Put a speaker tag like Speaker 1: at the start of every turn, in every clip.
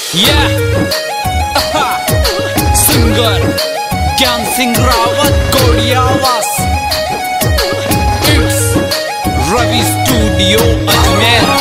Speaker 1: Singer ज्ञान सिंह रावत कोड़ी आवाज। It's Ravi studio Ajmer.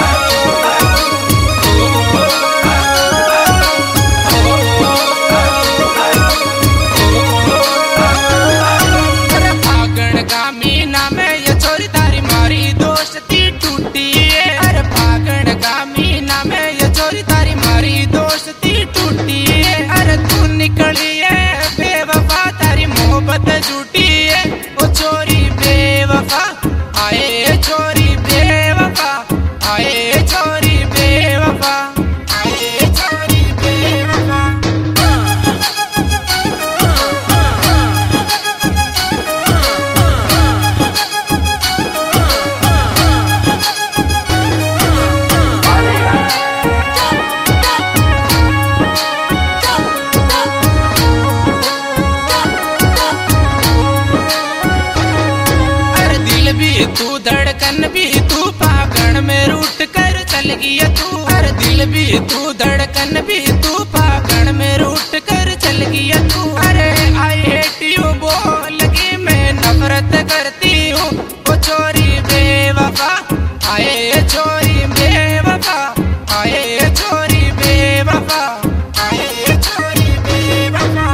Speaker 2: तू धड़कन भी तू पागण में रूट कर चल गया तू। हर दिल भी तू धड़कन भी तू पागण में रूट कर चल गया तू। अरे आई हेट यू बोल के मैं नफरत करती हूँ। ओ चोरी बेवफा आए चोरी बेवफा आए चोरी बेवफा आए चोरी बेवफा।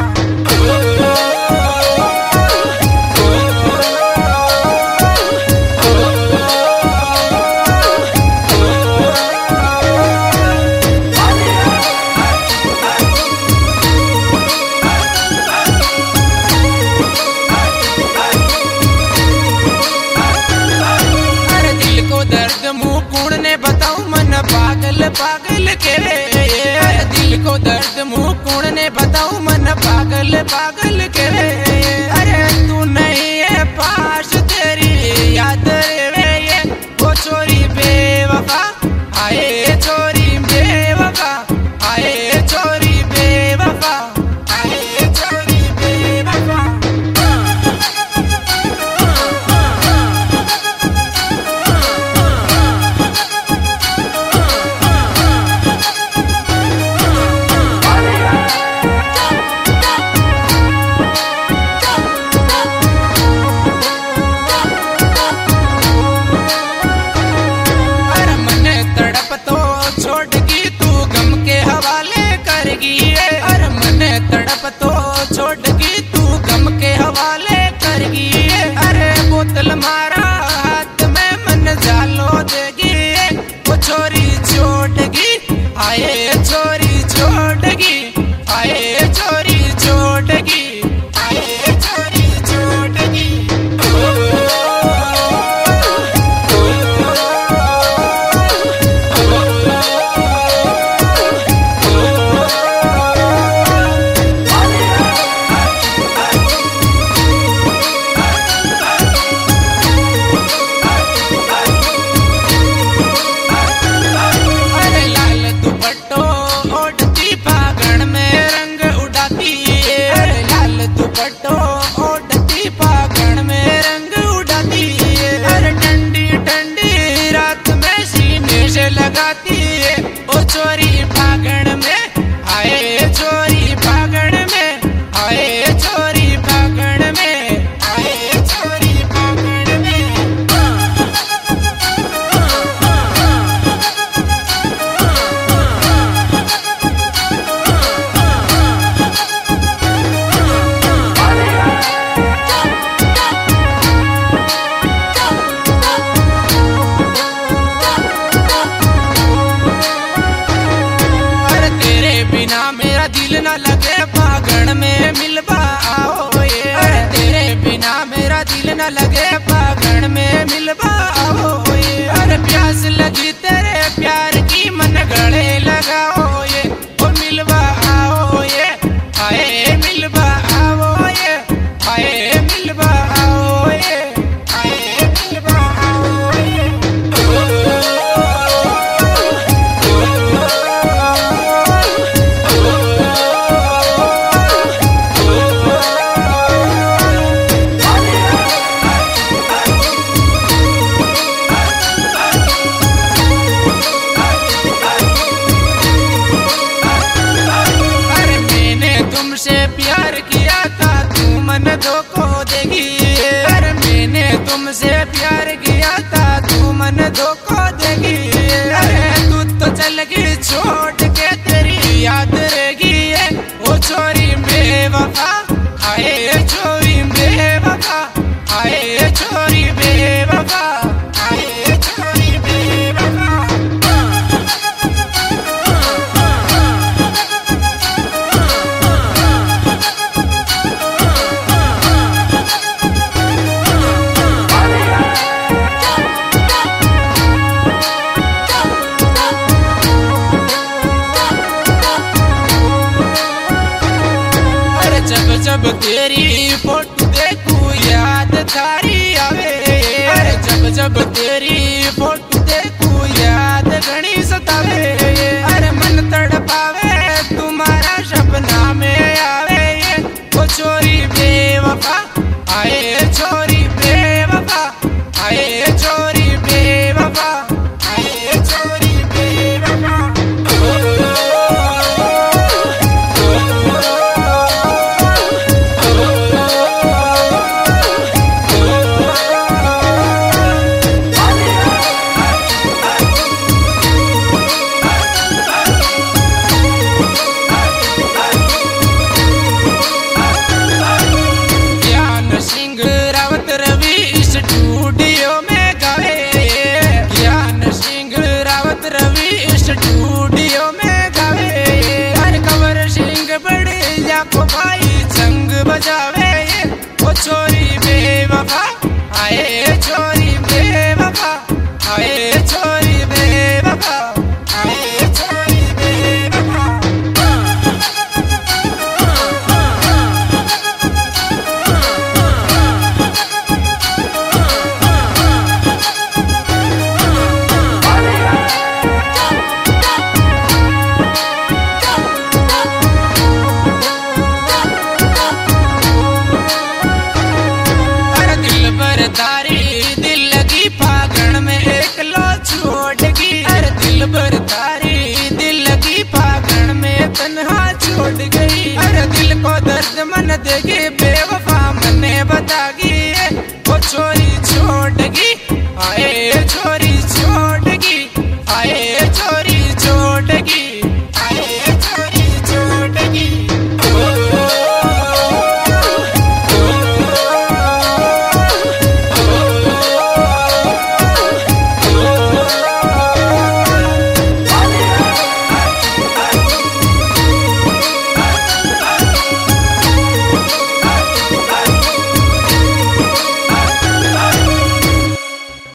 Speaker 2: बताऊं मन पागल पागल के रे। दिल को दर्द मुंह कौन ने बताऊं मन पागल पागल के रे। अरे तू नहीं है पास तेरी याद रे ये वो चोरी बेवफा आए चोरी बेवफा आए चोरी बेवफा आए चोरी बेवफा। अरे मन तड़प तो छोड़ की तू गम के हवाले करगी। अरे बोतल मारा हाथ में मन जालो देगी। वो चोरी छोड़गी आए चोरी छोड़गी आए चोरी छोड़गी आए चोरी छोड़गी। लगाती है ओ चोरी फागण में आए चोरी फागण में आए चोरी फागण में आए चोरी फागण में। मेरा दिल न लगे फागण में मिलवा आओ ये। अरे तेरे बिना मेरा दिल न लगे फागण में मिलवा आओ ये। अरे प्यास लगी तेरे प्यार की मन गले लगाओ ये। ओ मिलवा आओ ये आए मिलवा आओ ये आए मिलवा आओ ये आए मिलवा आओ ये। Oh धोखो देगी। अरे मैंने तुमसे प्यार किया था, तू मन धोखो देगी। अरे तू तो चल गई छोड़ के, तेरी याद रहेगी वो छोरी बेवफा। आए छोरी बेवफा, आए छोरी बेवफा, आए छोरी बेवफा। जब जब तेरी फोटो देखूं याद थारी आवे। अरे जब जब तेरी फोटो देखूं याद घनी सतावे। अरे मन तड़पावे तुम्हारा सपना में आवे वो छोरी बेवफा। आए छोरी बेवफा, आए छोरी बेवफा, आए छोरी बेवफा। स्टूडियो में गावे, ज्ञान सिंह रावत रवि स्टूडियो में गावे। हर कंवर सिंह बढ़िया को भाई संग बजावे वो छोरी बेवफा। आए छोरी बेवफा, आए छोरी बेवफा, आए छोरी बेवफा। तारी दिल लगी फागण में एकलो छोड़गी। अरे दिल भर तारी दिल लगी फागण में तन्हा छोड़ गई। अरे दिल को दर्द मन देगी बेवफा मने बता